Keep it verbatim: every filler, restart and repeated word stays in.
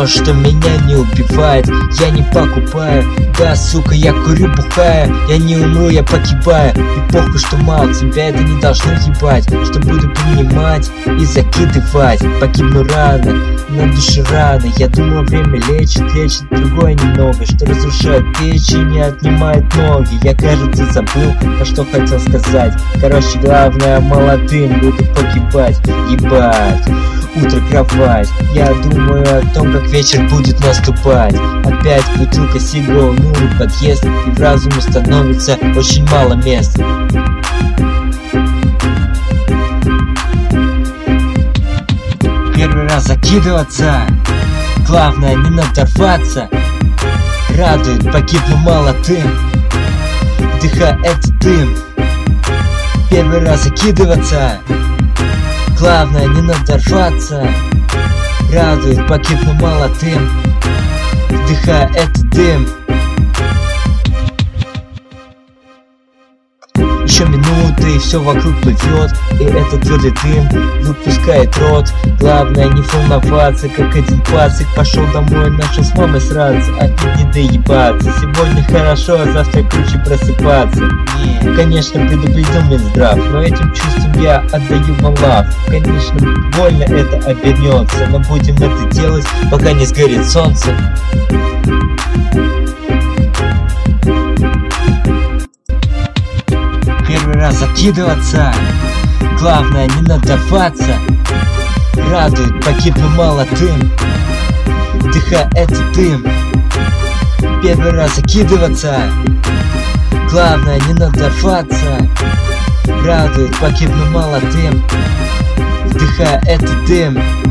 то, что меня не убивает. Я не покупаю, да, сука, я курю, бухаю. Я не умру, я погибаю. И похуй, что мало, тебя это не должно ебать. Что буду принимать и закидывать. Погибну рано, на душе раны. Я думал, время лечит, лечит другое немного. Что разрушает печень и отнимает ноги. Я, кажется, забыл, а что хотел сказать. Короче, главное, молодым буду погибать. Ебать, утро, кровать. Я думаю о том, как вечер будет наступать. Опять бутылка сигал, унылый подъезд. И в разуме становится очень мало мест. Первый раз закидываться, главное не надорваться. Радует, погибну молодым, вдыхая этот дым. Первый раз закидываться, главное не надорваться. Радует, погибну молодым, вдыхая этот дым. Еще минуты, и все вокруг плывет, и этот твердый дым выпускает рот. Главное не волноваться, как один пацик пошел домой, начал с мамой сраться, а тут не доебаться. Сегодня хорошо, а завтра круче просыпаться. Не, конечно, предупредил Минздрав, но этим чувством я отдаю вам лав. Конечно, больно это обернется, но будем это делать, пока не сгорит солнце. Первый раз закидываться, главное не надорваться. Радует, погибну молодым, вдыхая этот дым. Первый раз закидываться, главное не надорваться. Радует, погибну молодым, вдыхая этот дым.